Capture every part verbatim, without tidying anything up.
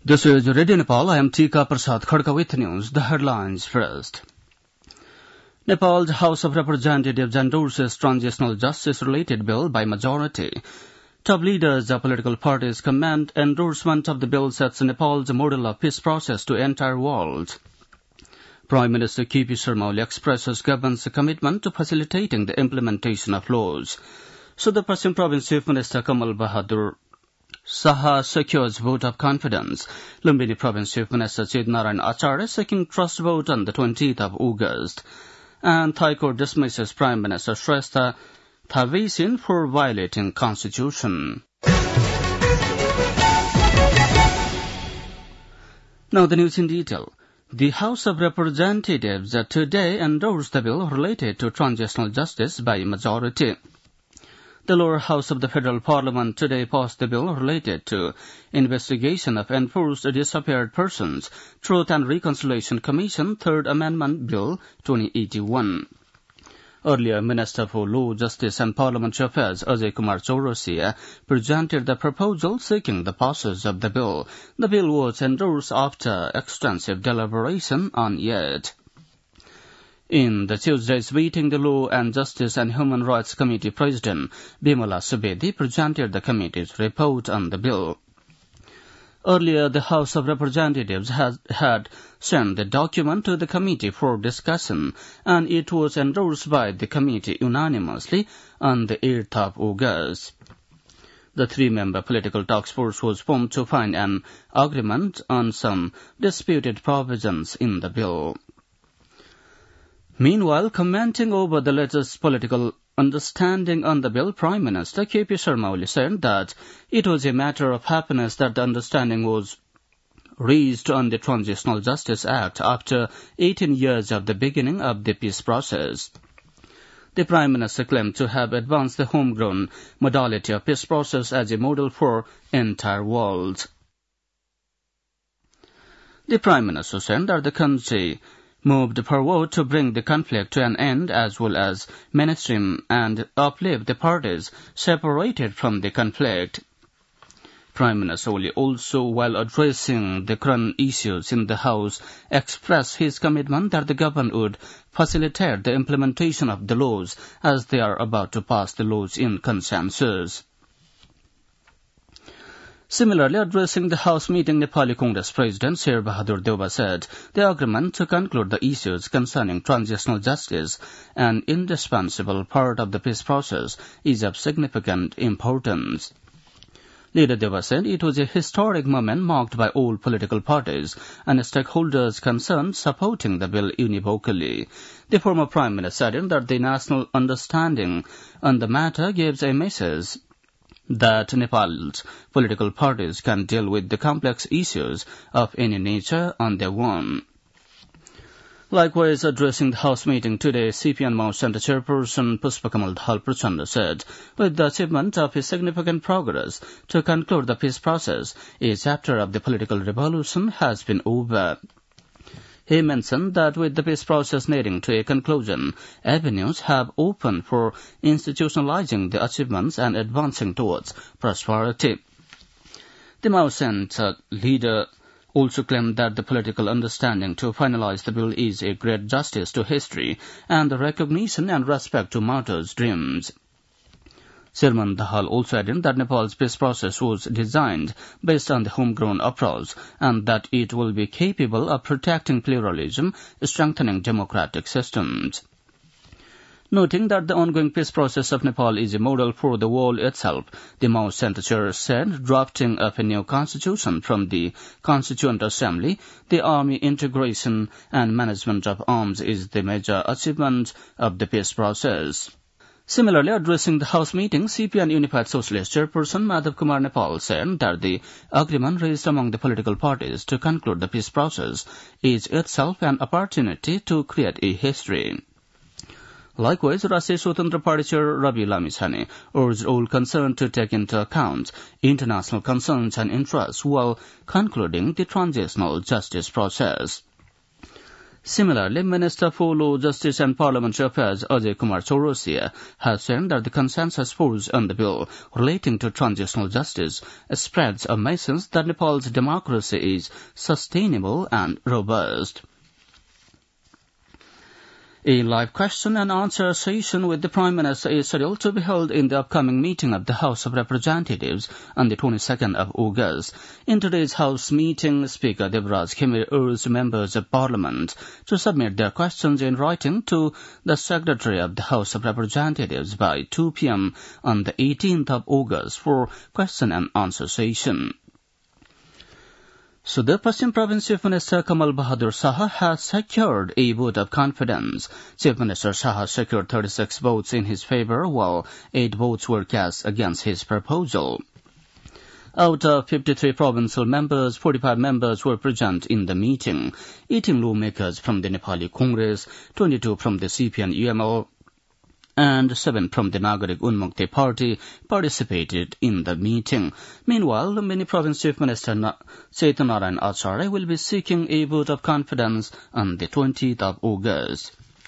This is Radio Nepal. I am Tika Prasad Khadka with news. The headlines first. Nepal's House of Representatives endorses transitional justice-related bill by majority. Top leaders of political parties commend endorsement of the bill sets Nepal's model of peace process to entire world. Prime Minister K P Sharma Oli expresses government's commitment to facilitating the implementation of laws. Sudapasim Province Chief Minister Kamal Bahadur Saha secures vote of confidence. Lumbini Province Chief Minister Chidnarayan Acharya seeking trust vote on the twentieth of August. And Thai Court dismisses Prime Minister Shrestha Thavisin for violating Constitution. Now the news in detail. The House of Representatives today endorsed the bill related to transitional justice by majority. The lower house of the Federal Parliament today passed the bill related to investigation of enforced disappeared persons, Truth and Reconciliation Commission, Third Amendment Bill twenty eighty-one. Earlier, Minister for Law, Justice and Parliamentary Affairs Ajay Kumar Chaurasia presented the proposal seeking the passage of the bill. The bill was endorsed after extensive deliberation on it. In the Tuesday's meeting, the Law and Justice and Human Rights Committee President Bimala Subedi presented the committee's report on the bill. Earlier, the House of Representatives has, had sent the document to the committee for discussion, and it was endorsed by the committee unanimously on the eighth of August. The three-member political task force was formed to find an agreement on some disputed provisions in the bill. Meanwhile, commenting over the latest political understanding on the bill, Prime Minister K P Sharma Oli said that it was a matter of happiness that the understanding was reached on the Transitional Justice Act after eighteen years of the beginning of the peace process. The Prime Minister claimed to have advanced the homegrown modality of peace process as a model for entire world. The Prime Minister said that the country moved forward to bring the conflict to an end as well as mainstream and uplift the parties separated from the conflict. Prime Minister Oli also, while addressing the current issues in the House, expressed his commitment that the government would facilitate the implementation of the laws as they are about to pass the laws in consensus. Similarly, addressing the House meeting, Nepali Congress President Sher Bahadur Deuba said the agreement to conclude the issues concerning transitional justice, an indispensable part of the peace process, is of significant importance. Leader Deuba said it was a historic moment marked by all political parties and stakeholders concerned supporting the bill univocally. The former Prime Minister added that the national understanding on the matter gives a message that Nepal's political parties can deal with the complex issues of any nature on their own. Likewise, addressing the House meeting today, C P I Mao Center Chairperson Pushpakamal Dhal Prachanda said, with the achievement of a significant progress to conclude the peace process, a chapter of the political revolution has been over. He mentioned that with the peace process nearing to a conclusion, avenues have opened for institutionalizing the achievements and advancing towards prosperity. The Mao Center leader also claimed that the political understanding to finalize the bill is a great justice to history and the recognition and respect to martyrs' dreams. Chairman Dhal also added that Nepal's peace process was designed based on the homegrown approach and that it will be capable of protecting pluralism, strengthening democratic systems. Noting that the ongoing peace process of Nepal is a model for the world itself, the Mao Center Chair said drafting of a new constitution from the Constituent Assembly, the army integration and management of arms is the major achievement of the peace process. Similarly, addressing the House meeting, C P I Unified Socialist Chairperson Madhav Kumar Nepal said that the agreement reached among the political parties to conclude the peace process is itself an opportunity to create a history. Likewise, Rashtriya Swatantra Party Chair Ravi Lamishane urged all concerned to take into account international concerns and interests while concluding the transitional justice process. Similarly, Minister for Law, Justice and Parliamentary Affairs Ajay Kumar Chaurasia has said that the consensus force on the bill relating to transitional justice spreads a message that Nepal's democracy is sustainable and robust. A live question and answer session with the Prime Minister is scheduled to be held in the upcoming meeting of the House of Representatives on the twenty-second of August. In today's House meeting, Speaker Devraj Khemere urged members of Parliament to submit their questions in writing to the Secretary of the House of Representatives by two p.m. on the eighteenth of August for question and answer session. Sudar Paschim Province Chief Minister Kamal Bahadur Saha has secured a vote of confidence. Chief Minister Saha secured thirty-six votes in his favor, while eight votes were cast against his proposal. Out of fifty-three provincial members, forty-five members were present in the meeting. eighteen lawmakers from the Nepali Congress, twenty-two from the C P N U M L, and seven from the Nagarik Unmukti Party participated in the meeting. Meanwhile, Lumbini Province Chief Minister Na- Chaitanya Acharya will be seeking a vote of confidence on the twentieth of August.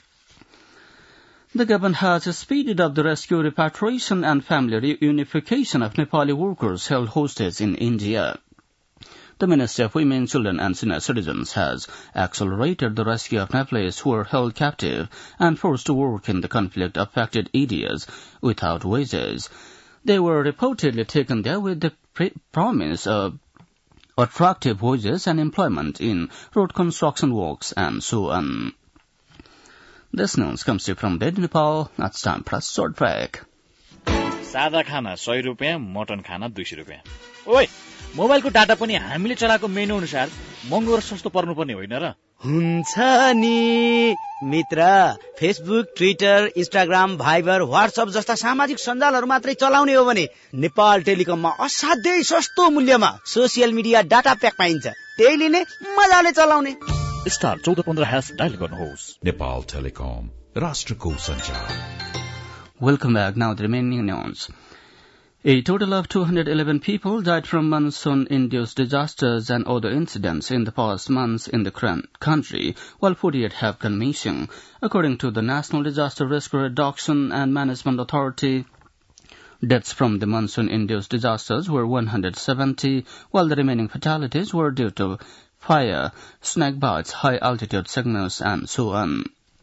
The government has speeded up the rescue, repatriation and family reunification of Nepali workers held hostage in India. The Ministry of Women, Children and Senior Citizens has accelerated the rescue of Nepalese who were held captive and forced to work in the conflict-affected areas without wages. They were reportedly taken there with the pre- promise of attractive wages and employment in road construction works and so on. This news comes to you from Radio Nepal. It's time for a short break. सादा खाना सय रुपियाँ, mutton खाना दुई सय रुपियाँ. ओइ, मोबाइलको डाटा पनि हामीले चलाएको मेनु अनुसार महँगो र सस्तो पर्नुपर्ने होइन र? हुन्छ नि मित्र, Facebook, Twitter, Instagram, Viber, WhatsApp जस्ता सामाजिक सञ्जालहरू मात्रै चलाउने हो भने नेपाल टेलिकममा असाध्यै सस्तो मूल्यमा सोसियल मिडिया डाटा प्याक पाइन्छ. त्यही लिने, मजाले चलाउने. स्टार चौध पन्ध्र ह्यास डायल गर्नुहोस्. नेपाल टेलिकम, राष्ट्रको सञ्चार. Welcome back. Now the remaining news. A total of two hundred eleven people died from monsoon-induced disasters and other incidents in the past months in the country, while forty-eight have gone missing. According to the National Disaster Risk Reduction and Management Authority, deaths from the monsoon-induced disasters were one hundred seventy, while the remaining fatalities were due to fire, snake bites, high-altitude sickness, and so on.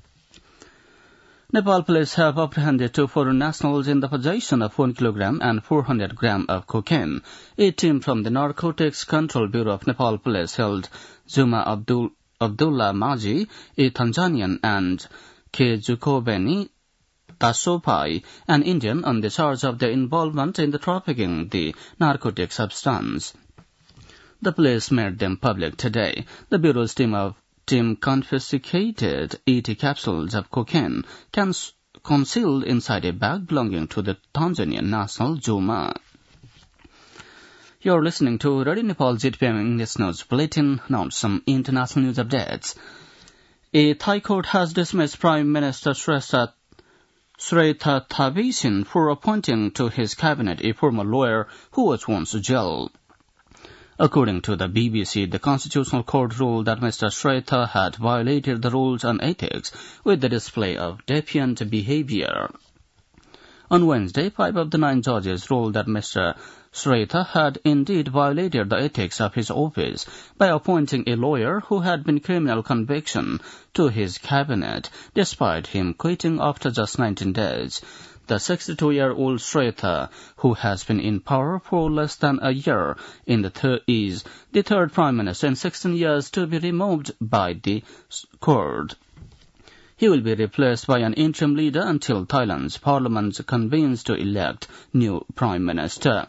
Nepal police have apprehended two foreign nationals in the possession of one kilogram and four hundred grams of cocaine. A team from the Narcotics Control Bureau of Nepal Police held Zuma Abdul, Abdullah Maji, a Tanzanian, and K. Jukobeni Tasopai, an Indian, on the charge of their involvement in the trafficking the narcotic substance. The police made them public today. The Bureau's team of team confiscated eighty capsules of cocaine cons- concealed inside a bag belonging to the Tanzanian national Zuma. You're listening to Radio Nepal Z P M English News Bulletin. Now some international news updates. A Thai court has dismissed Prime Minister Srettha Srettha Thavisin for appointing to his cabinet a former lawyer who was once jailed. According to the B B C, the Constitutional Court ruled that Mister Srettha had violated the rules on ethics with the display of defiant behavior. On Wednesday, five of the nine judges ruled that Mister Srettha had indeed violated the ethics of his office by appointing a lawyer who had been criminal conviction to his cabinet, despite him quitting after just nineteen days. The sixty-two-year-old Srettha, who has been in power for less than a year, in the thir- is the third prime minister in sixteen years to be removed by the court. He will be replaced by an interim leader until Thailand's parliament convenes to elect new prime minister.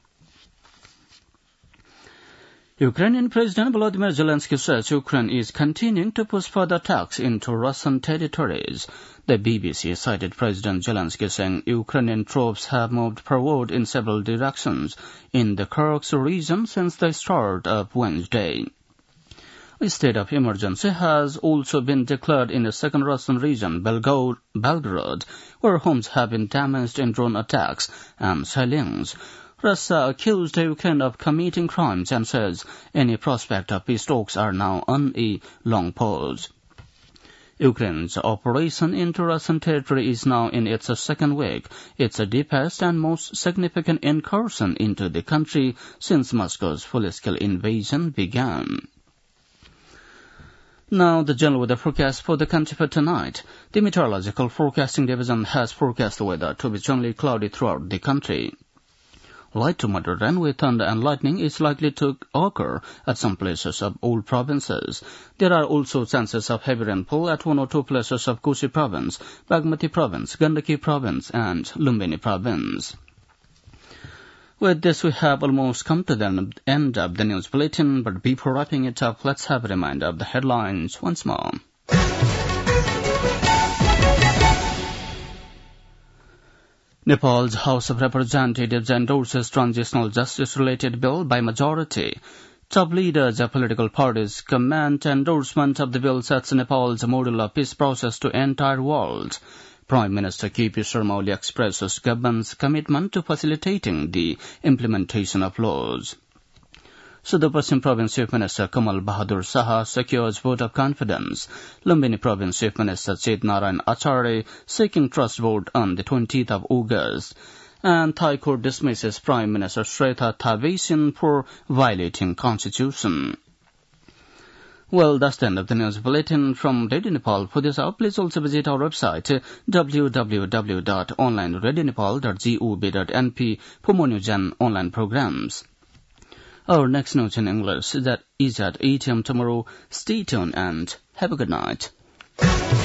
Ukrainian President Volodymyr Zelensky says Ukraine is continuing to push further attacks into Russian territories. The B B C cited President Zelensky saying Ukrainian troops have moved forward in several directions in the Kyrgyz region since the start of Wednesday. A state of emergency has also been declared in the second Russian region, Belgorod, where homes have been damaged in drone attacks and shellings. Russia accused Ukraine of committing crimes and says any prospect of peace talks are now on a long pause. Ukraine's operation into Russian territory is now in its second week. It's the deepest and most significant incursion into the country since Moscow's full-scale invasion began. Now, the general weather forecast for the country for tonight. The Meteorological Forecasting Division has forecast the weather to be generally cloudy throughout the country. Light to moderate rain with thunder and lightning is likely to occur at some places of all provinces. There are also chances of heavy rainfall at one or two places of Kosi Province, Bagmati Province, Gandaki Province, and Lumbini Province. With this, we have almost come to the end of the news bulletin, but before wrapping it up, let's have a reminder of the headlines once more. Nepal's House of Representatives endorses transitional justice-related bill by majority. Top leaders of political parties commend endorsement of the bill sets Nepal's model of peace process to entire world. Prime Minister K P Sharma Oli expresses government's commitment to facilitating the implementation of laws. Sudapasim Province Chief Minister Kamal Bahadur Saha secures vote of confidence. Lumbini Province Chief Minister Chet Narayan Acharya seeking trust vote on the twentieth of August. And Thai court dismisses Prime Minister Srettha Thavisin for violating constitution. Well, that's the end of the news bulletin from Radio Nepal. For this hour, please also visit our website w w w dot online radio nepal dot gov dot n p for more news and online programs. Our next news in English that is at eight a m tomorrow. Stay tuned and have a good night.